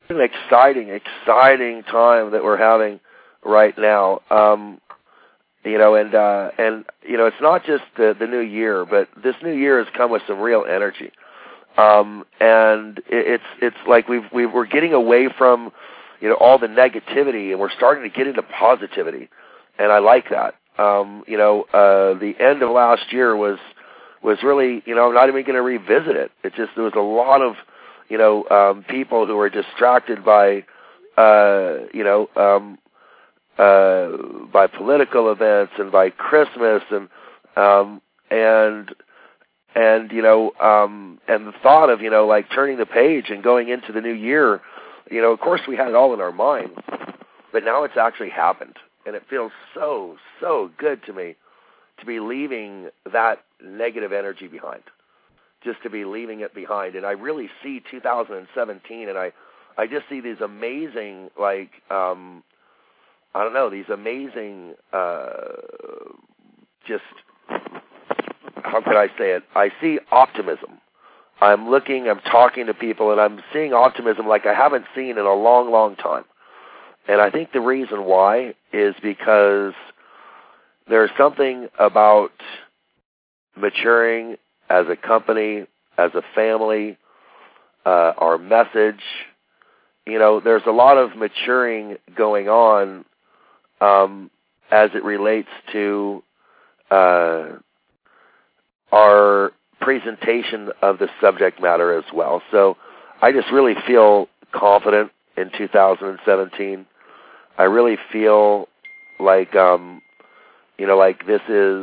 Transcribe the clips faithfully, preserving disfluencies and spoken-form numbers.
an exciting, exciting time that we're having right now. Um, you know, and uh, and you know, it's not just the, the new year, but this new year has come with some real energy. Um, and it, it's it's like we've we we're getting away from, you know, all the negativity, and we're starting to get into positivity, and I like that. Um, you know, uh, the end of last year was was really, you know, I'm not even going to revisit it. It just there was a lot of, you know, um, people who were distracted by, uh, you know, um, uh, by political events and by Christmas and um, and. And, you know, um, and the thought of, you know, like turning the page and going into the new year, you know, of course we had it all in our minds, but now it's actually happened. And it feels so, so good to me to be leaving that negative energy behind, just to be leaving it behind. And I really see two thousand seventeen, and I, I just see these amazing, like, um, I don't know, these amazing, uh, just... how could I say it? I see optimism. I'm looking, I'm talking to people, and I'm seeing optimism like I haven't seen in a long, long time. And I think the reason why is because there's something about maturing as a company, as a family, uh, our message. You know, there's a lot of maturing going on um, as it relates to uh our presentation of the subject matter as well. So I just really feel confident in two thousand seventeen. I really feel like, um, you know, like this is,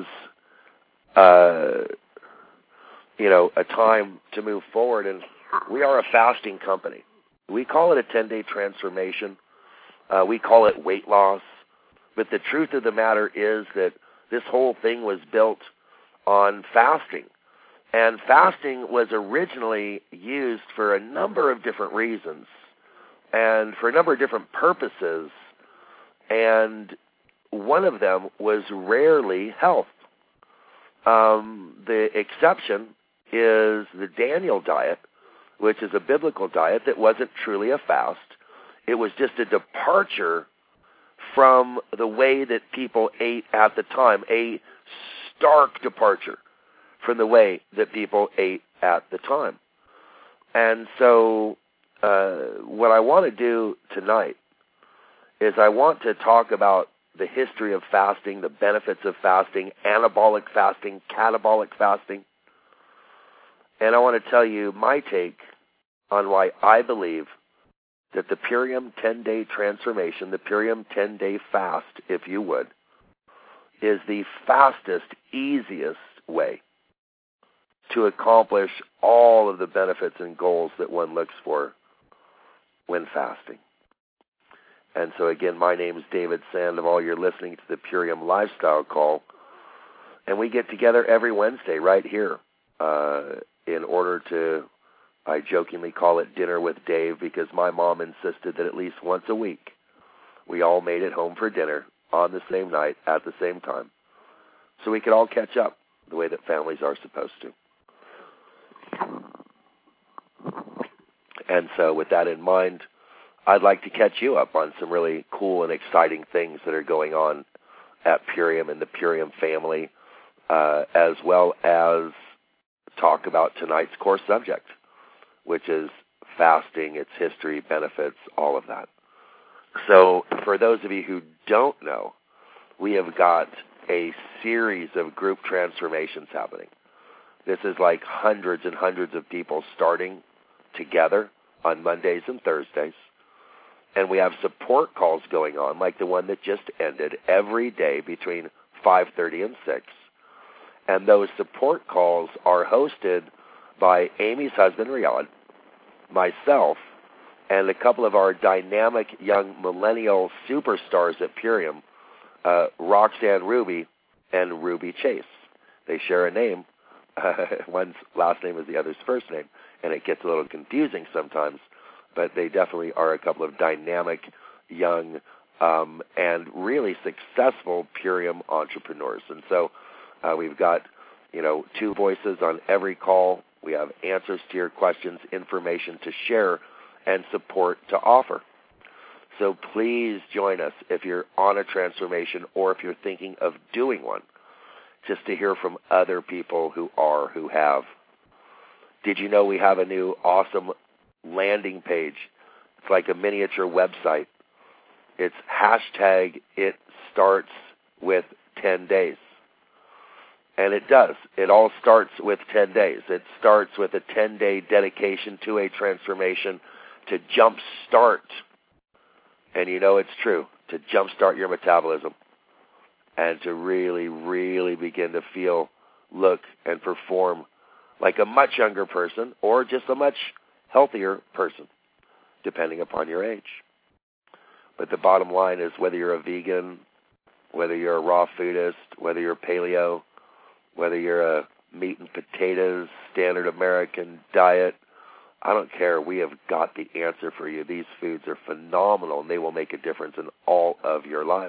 uh, you know, a time to move forward. And we are a fasting company. We call it a ten-day transformation. Uh, we call it weight loss. But the truth of the matter is that this whole thing was built on fasting. And fasting was originally used for a number of different reasons and for a number of different purposes. And one of them was rarely health. Um, the exception is the Daniel diet, which is a biblical diet that wasn't truly a fast. It was just a departure from the way that people ate at the time, a stark departure from the way that people ate at the time. And so uh, what I want to do tonight is I want to talk about the history of fasting, the benefits of fasting, anabolic fasting, catabolic fasting. And I want to tell you my take on why I believe that the Purium ten-day transformation, the Purium ten-day fast, if you would, is the fastest, easiest way to accomplish all of the benefits and goals that one looks for when fasting. And so again, my name is David Sandoval. You're listening to the Purium Lifestyle Call. And we get together every Wednesday right here uh, in order to, I jokingly call it Dinner with Dave, because my mom insisted that at least once a week we all made it home for dinner on the same night at the same time, so we could all catch up the way that families are supposed to. And so with that in mind, I'd like to catch you up on some really cool and exciting things that are going on at Purium and the Purium family, uh, as well as talk about tonight's core subject, which is fasting, its history, benefits, all of that. So for those of you who don't know, we have got a series of group transformations happening. This is like hundreds and hundreds of people starting together on Mondays and Thursdays. And we have support calls going on, like the one that just ended, every day between five thirty and six. And those support calls are hosted by Amy's husband, Riyadh, myself, and a couple of our dynamic young millennial superstars at Purium, uh, Roxanne Ruby and Ruby Chase. They share a name. Uh, one's last name is the other's first name, and it gets a little confusing sometimes, but they definitely are a couple of dynamic, young, um, and really successful Purium entrepreneurs. And so uh, we've got, you know, two voices on every call. We have answers to your questions, information to share, and support to offer. So please join us if you're on a transformation or if you're thinking of doing one, just to hear from other people who are, who have. Did you know we have a new awesome landing page? It's like a miniature website. It's hashtag it starts with ten days. And it does. It all starts with ten days. It starts with a ten-day dedication to a transformation to jumpstart. And you know it's true, to jumpstart your metabolism and to really, really begin to feel, look, and perform like a much younger person or just a much healthier person, depending upon your age. But the bottom line is whether you're a vegan, whether you're a raw foodist, whether you're paleo, whether you're a meat and potatoes, standard American diet, I don't care. We have got the answer for you. These foods are phenomenal, and they will make a difference in all of your lives.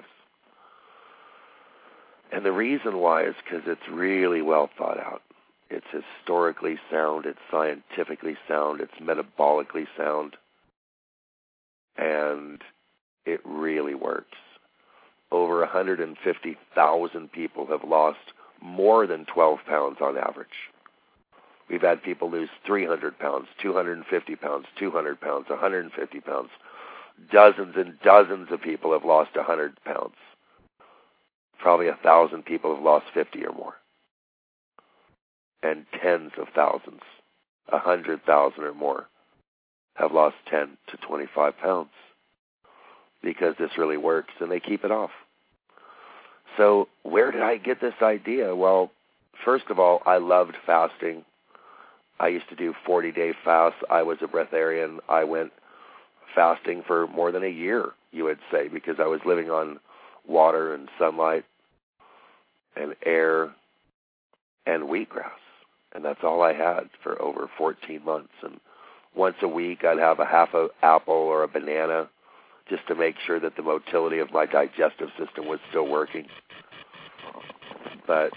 And the reason why is because it's really well thought out. It's historically sound. It's scientifically sound. It's metabolically sound. And it really works. Over one hundred fifty thousand people have lost more than twelve pounds on average. We've had people lose three hundred pounds, two hundred fifty pounds, two hundred pounds, one hundred fifty pounds. Dozens and dozens of people have lost one hundred pounds. Probably one thousand people have lost fifty or more. And tens of thousands, one hundred thousand or more, have lost ten to twenty-five pounds because this really works, and they keep it off. So where did I get this idea? Well, first of all, I loved fasting. I used to do forty-day fasts. I was a breatharian. I went fasting for more than a year, you would say, because I was living on water and sunlight and air and wheatgrass. And that's all I had for over fourteen months. And once a week, I'd have a half an apple or a banana just to make sure that the motility of my digestive system was still working. But,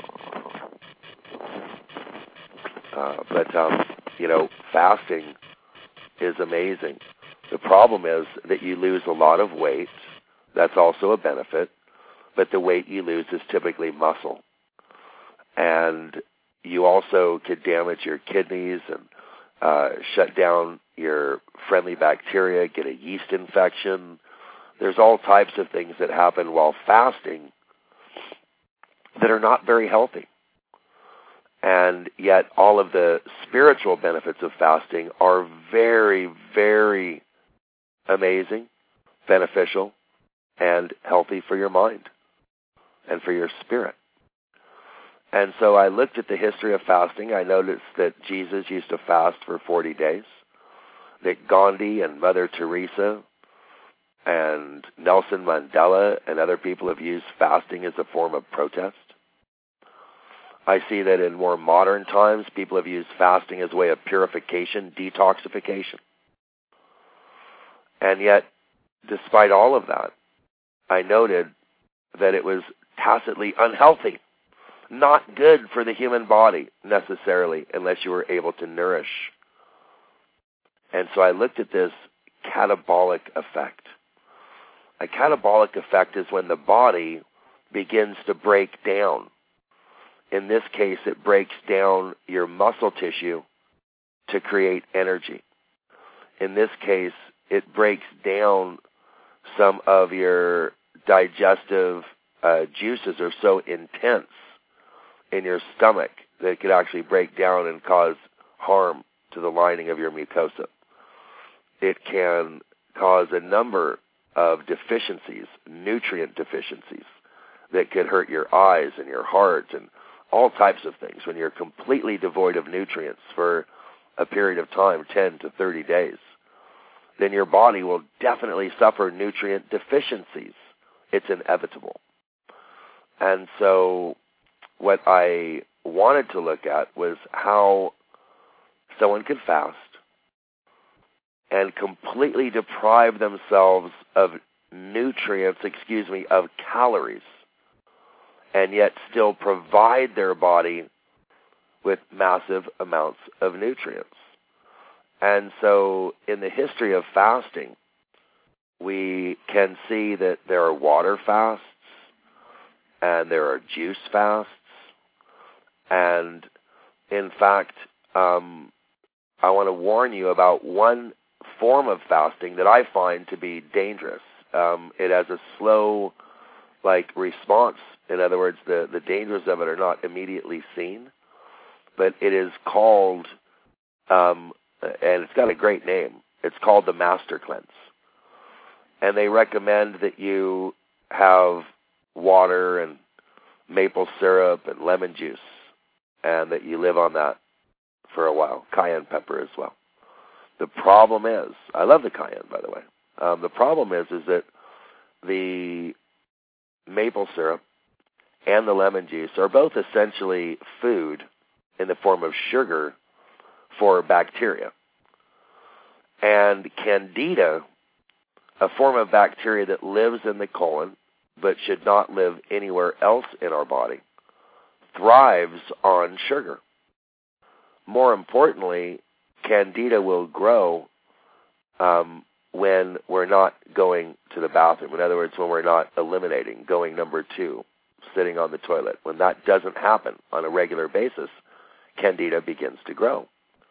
uh, but um, you know, fasting is amazing. The problem is that you lose a lot of weight. That's also a benefit. But the weight you lose is typically muscle. And you also could damage your kidneys and uh, shut down your friendly bacteria, get a yeast infection. There's all types of things that happen while fasting that are not very healthy. And yet all of the spiritual benefits of fasting are very, very amazing, beneficial, and healthy for your mind and for your spirit. And so I looked at the history of fasting. I noticed that Jesus used to fast for forty days, that Gandhi and Mother Teresa and Nelson Mandela and other people have used fasting as a form of protest. I see that in more modern times, people have used fasting as a way of purification, detoxification. And yet, despite all of that, I noted that it was tacitly unhealthy, not good for the human body necessarily, unless you were able to nourish. And so I looked at this catabolic effect. A catabolic effect is when the body begins to break down. In this case, it breaks down your muscle tissue to create energy. In this case, it breaks down some of your digestive uh, juices are so intense in your stomach that it could actually break down and cause harm to the lining of your mucosa. It can cause a number of deficiencies, nutrient deficiencies, that could hurt your eyes and your heart and all types of things when you're completely devoid of nutrients for a period of time, ten to thirty days. Then your body will definitely suffer nutrient deficiencies. It's inevitable. And so what I wanted to look at was how someone could fast and completely deprive themselves of nutrients, excuse me, of calories, and yet still provide their body with massive amounts of nutrients. And so in the history of fasting, we can see that there are water fasts and there are juice fasts. And in fact, um, I want to warn you about one form of fasting that I find to be dangerous. Um, it has a slow, like, response. In other words, the, the dangers of it are not immediately seen. But it is called, um, and it's got a great name, it's called the Master Cleanse. And they recommend that you have water and maple syrup and lemon juice, and that you live on that for a while. Cayenne pepper as well. The problem is, I love the cayenne, by the way. Um, the problem is, is that the maple syrup and the lemon juice are both essentially food in the form of sugar for bacteria. And Candida, a form of bacteria that lives in the colon but should not live anywhere else in our body, thrives on sugar. More importantly, Candida will grow um, when we're not going to the bathroom. In other words, when we're not eliminating, going number two, sitting on the toilet. When that doesn't happen on a regular basis, Candida begins to grow.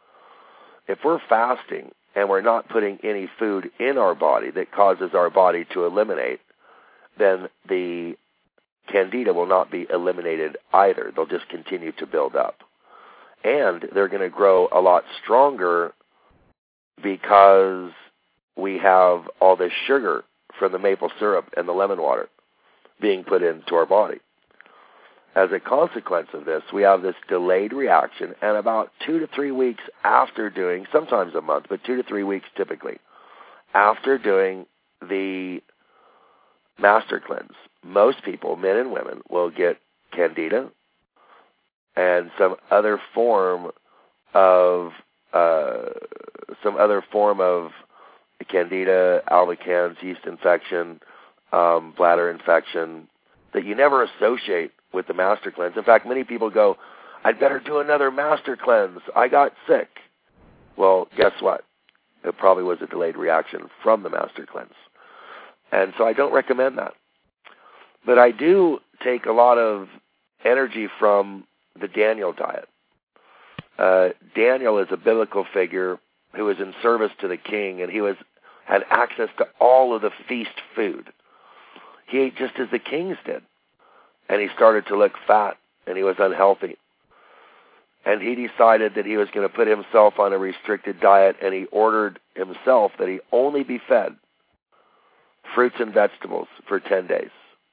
If we're fasting and we're not putting any food in our body that causes our body to eliminate, then the Candida will not be eliminated either. They'll just continue to build up. And they're going to grow a lot stronger because we have all this sugar from the maple syrup and the lemon water being put into our body. As a consequence of this, we have this delayed reaction, and about two to three weeks after doing, sometimes a month, but two to three weeks typically, after doing the Master Cleanse, most people, men and women, will get Candida and some other form of uh, some other form of Candida, albicans, yeast infection, um, bladder infection that you never associate with the Master Cleanse. In fact, many people go, I'd better do another Master Cleanse. I got sick. Well, guess what? It probably was a delayed reaction from the Master Cleanse. And so I don't recommend that. But I do take a lot of energy from the Daniel diet. Uh, Daniel is a biblical figure who was in service to the king, and he was had access to all of the feast food. He ate just as the kings did. And he started to look fat, and he was unhealthy. And he decided that he was going to put himself on a restricted diet, and he ordered himself that he only be fed fruits and vegetables for ten days.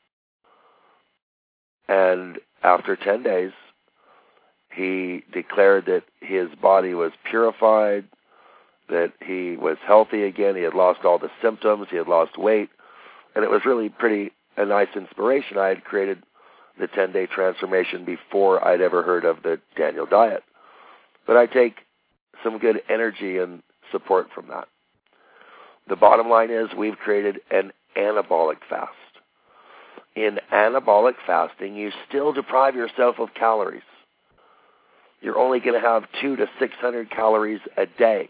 And after ten days, he declared that his body was purified, that he was healthy again, he had lost all the symptoms, he had lost weight, and it was really pretty a nice inspiration. I had created the ten-day transformation before I'd ever heard of the Daniel diet. But I take some good energy and support from that. The bottom line is we've created an anabolic fast. In anabolic fasting, you still deprive yourself of calories. You're only going to have two to six hundred calories a day.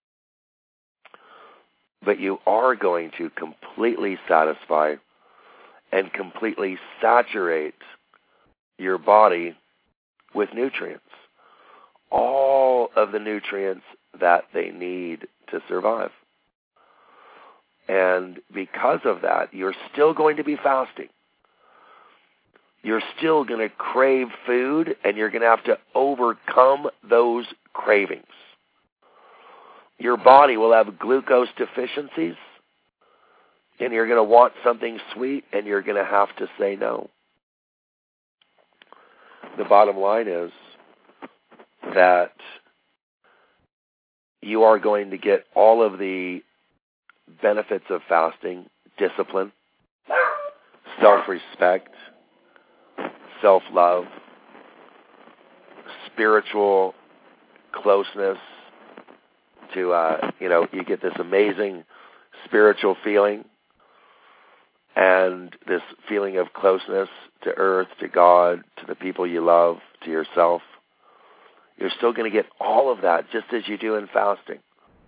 But you are going to completely satisfy and completely saturate your body with nutrients. All of the nutrients that they need to survive. And because of that, you're still going to be fasting. You're still going to crave food, and you're going to have to overcome those cravings. Your body will have glucose deficiencies, and you're going to want something sweet, and you're going to have to say no. The bottom line is that you are going to get all of the benefits of fasting: discipline, self-respect, self-love, spiritual closeness to, uh, you know, you get this amazing spiritual feeling and this feeling of closeness to earth, to God, to the people you love, to yourself. You're still going to get all of that just as you do in fasting.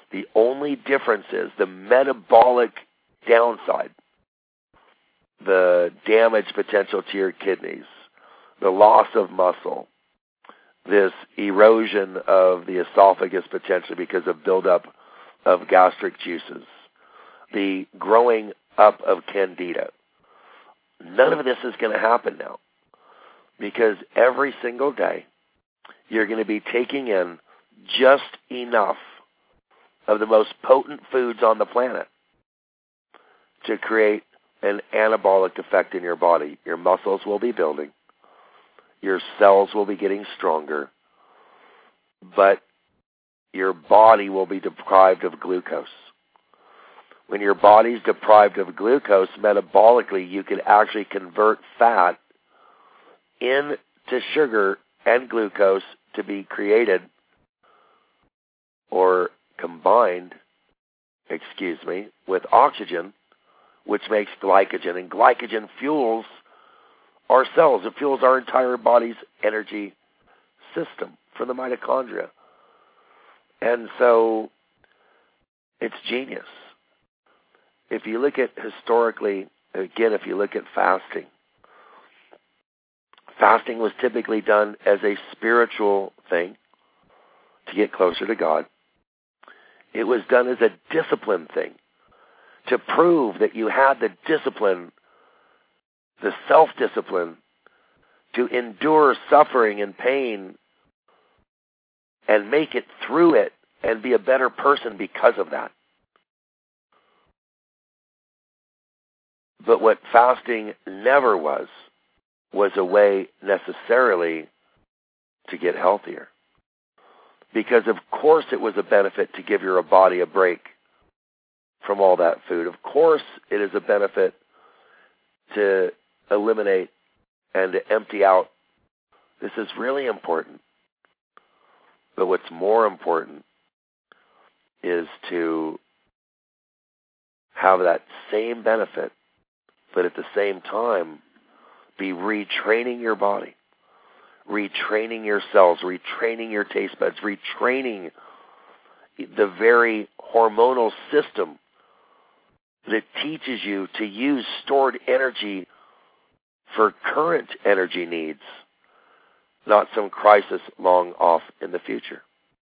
The only difference is the metabolic downside, the damage potential to your kidneys, the loss of muscle, this erosion of the esophagus potentially because of buildup of gastric juices, the growing up of candida. None of this is going to happen now because every single day you're going to be taking in just enough of the most potent foods on the planet to create an anabolic effect in your body. Your muscles will be building. Your cells will be getting stronger. But your body will be deprived of glucose. When your body's deprived of glucose, metabolically, you can actually convert fat into sugar and glucose to be created or combined, excuse me, with oxygen, which makes glycogen. And glycogen fuels our cells. It fuels our entire body's energy system from the mitochondria. And so it's genius. If you look at historically, again, if you look at fasting, fasting was typically done as a spiritual thing to get closer to God. It was done as a discipline thing to prove that you had the discipline, the self-discipline to endure suffering and pain and make it through it and be a better person because of that. But what fasting never was, was a way necessarily to get healthier. Because of course it was a benefit to give your body a break from all that food. Of course it is a benefit to eliminate and to empty out. This is really important. But what's more important is to have that same benefit, but at the same time, be retraining your body, retraining your cells, retraining your taste buds, retraining the very hormonal system that teaches you to use stored energy for current energy needs, not some crisis long off in the future.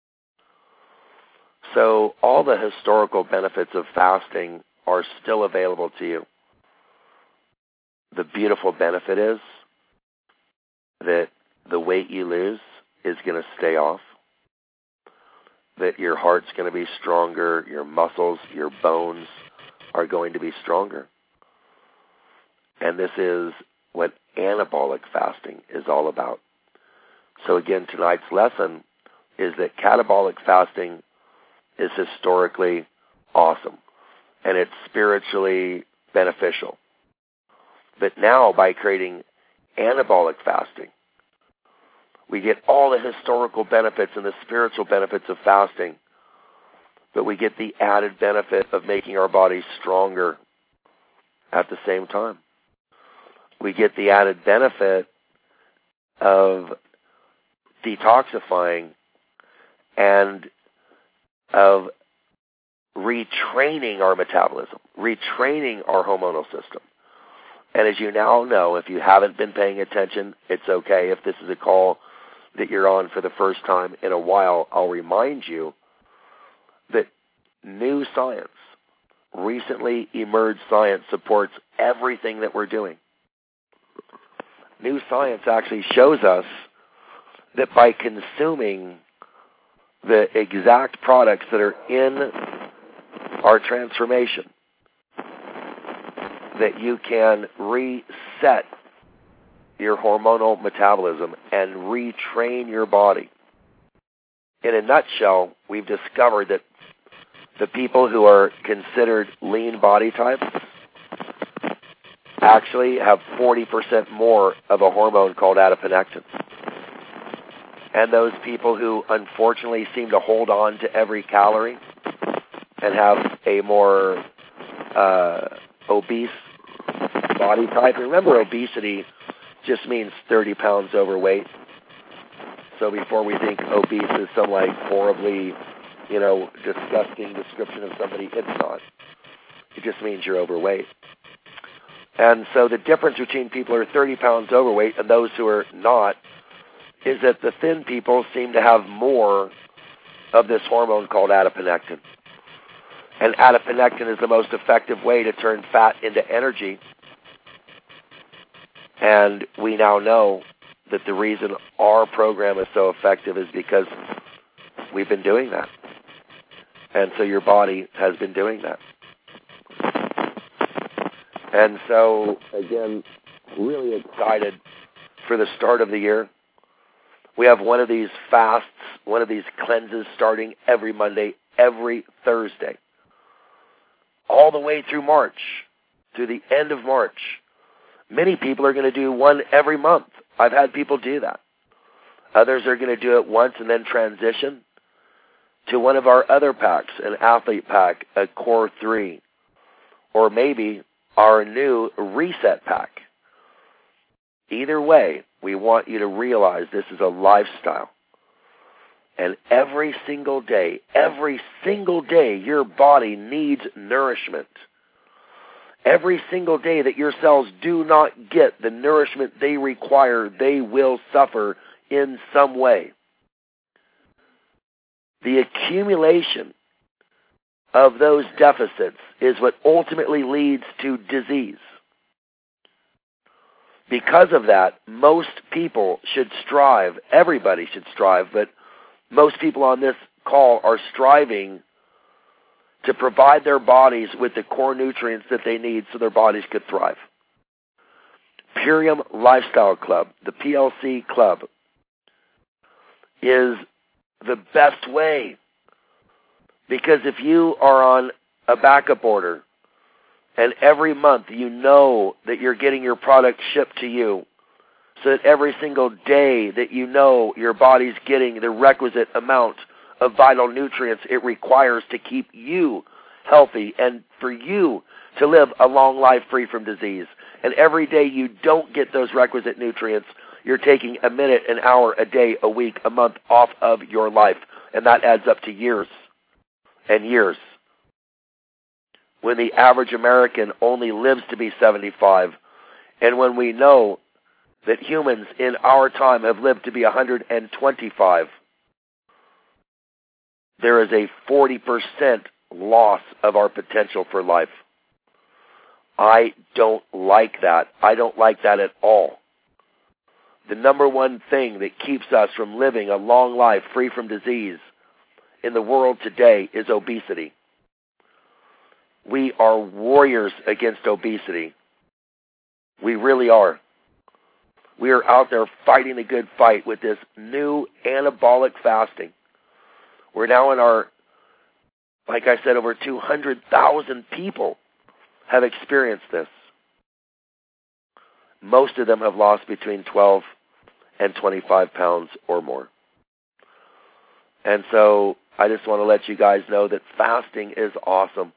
So all the historical benefits of fasting are still available to you. The beautiful benefit is that the weight you lose is going to stay off, that your heart's going to be stronger, your muscles, your bones are going to be stronger. And this is what anabolic fasting is all about. So again, tonight's lesson is that catabolic fasting is historically awesome, and it's spiritually beneficial. But now, by creating anabolic fasting, we get all the historical benefits and the spiritual benefits of fasting, but we get the added benefit of making our bodies stronger at the same time. We get the added benefit of detoxifying and of retraining our metabolism, retraining our hormonal system. And as you now know, if you haven't been paying attention, it's okay. If this is a call that you're on for the first time in a while, I'll remind you that new science, recently emerged science, supports everything that we're doing. New science actually shows us that by consuming the exact products that are in our transformation, that you can reset your hormonal metabolism and retrain your body. In a nutshell, we've discovered that the people who are considered lean body types actually have forty percent more of a hormone called adiponectin. And those people who unfortunately seem to hold on to every calorie and have a more uh, obese body type. Remember, obesity just means thirty pounds overweight. So before we think obese is some like horribly you know, disgusting description of somebody. It's not. It just means you're overweight. And so the difference between people who are thirty pounds overweight and those who are not is that the thin people seem to have more of this hormone called adiponectin. And adiponectin is the most effective way to turn fat into energy. And we now know that the reason our program is so effective is because we've been doing that. And so your body has been doing that. And so, again, really excited for the start of the year. We have one of these fasts, one of these cleanses starting every Monday, every Thursday, all the way through March, through the end of March. Many people are going to do one every month. I've had people do that. Others are going to do it once and then transition to one of our other packs, an athlete pack, a core three, or maybe our new reset pack. Either way, we want you to realize this is a lifestyle. And every single day, every single day, your body needs nourishment. Every single day that your cells do not get the nourishment they require, they will suffer in some way. The accumulation of those deficits is what ultimately leads to disease. Because of that, most people should strive, everybody should strive, but most people on this call are striving to provide their bodies with the core nutrients that they need so their bodies could thrive. Purium Lifestyle Club, the P L C Club, is the best way. Because if you are on a backup order and every month you know that you're getting your product shipped to you, so that every single day that you know your body's getting the requisite amount of vital nutrients it requires to keep you healthy and for you to live a long life free from disease. And every day you don't get those requisite nutrients, you're taking a minute, an hour, a day, a week, a month off of your life. And that adds up to years and years. When the average American only lives to be seventy-five, and when we know that humans in our time have lived to be one hundred twenty-five, there is a forty percent loss of our potential for life. I don't like that. I don't like that at all. The number one thing that keeps us from living a long life free from disease in the world today is obesity. We are warriors against obesity. We really are. We are out there fighting the good fight with this new anabolic fasting. We're now in our, like I said, over two hundred thousand people have experienced this. Most of them have lost between twelve and twenty-five pounds or more. And so I just want to let you guys know that fasting is awesome.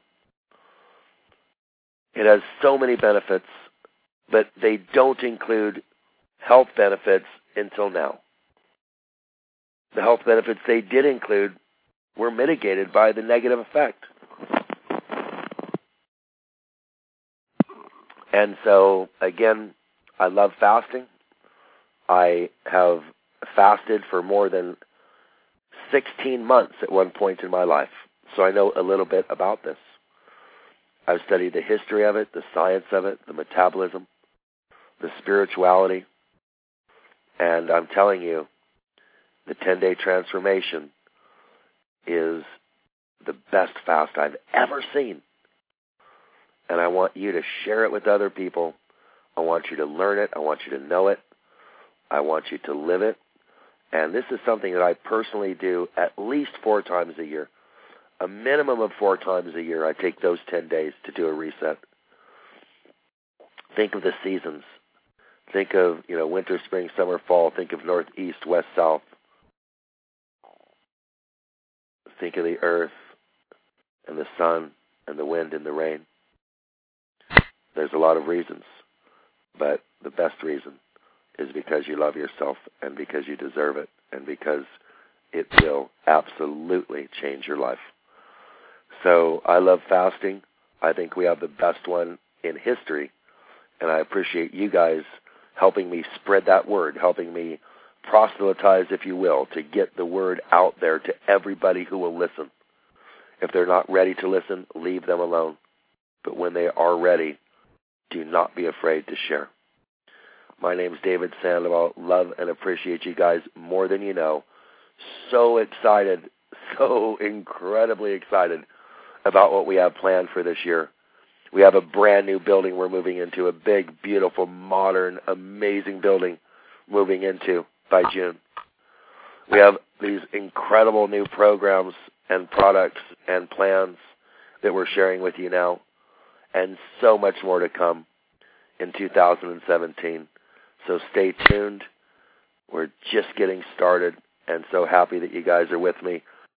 It has so many benefits, but they don't include health benefits until now. The health benefits they did include were mitigated by the negative effect. And so, again, I love fasting. I have fasted for more than sixteen months at one point in my life, so I know a little bit about this. I've studied the history of it, the science of it, the metabolism, the spirituality, and I'm telling you, the ten-day transformation is the best fast I've ever seen. And I want you to share it with other people. I want you to learn it. I want you to know it. I want you to live it. And this is something that I personally do at least four times a year. A minimum of four times a year, I take those ten days to do a reset. Think of the seasons. Think of, you know, winter, spring, summer, fall. Think of north, east, west, south. Think of the earth and the sun and the wind and the rain. There's a lot of reasons, but the best reason is because you love yourself and because you deserve it and because it will absolutely change your life. So I love fasting. I think we have the best one in history, and I appreciate you guys helping me spread that word, helping me proselytize, if you will, to get the word out there to everybody who will listen. If they're not ready to listen, leave them alone. But when they are ready, do not be afraid to share. My name is David Sandoval. Love and appreciate you guys more than you know. So excited, so incredibly excited about what we have planned for this year. We have a brand new building we're moving into, a big, beautiful, modern, amazing building moving into by June. We have these incredible new programs and products and plans that we're sharing with you now, and so much more to come in two thousand seventeen. So stay tuned. We're just getting started, and so happy that you guys are with me.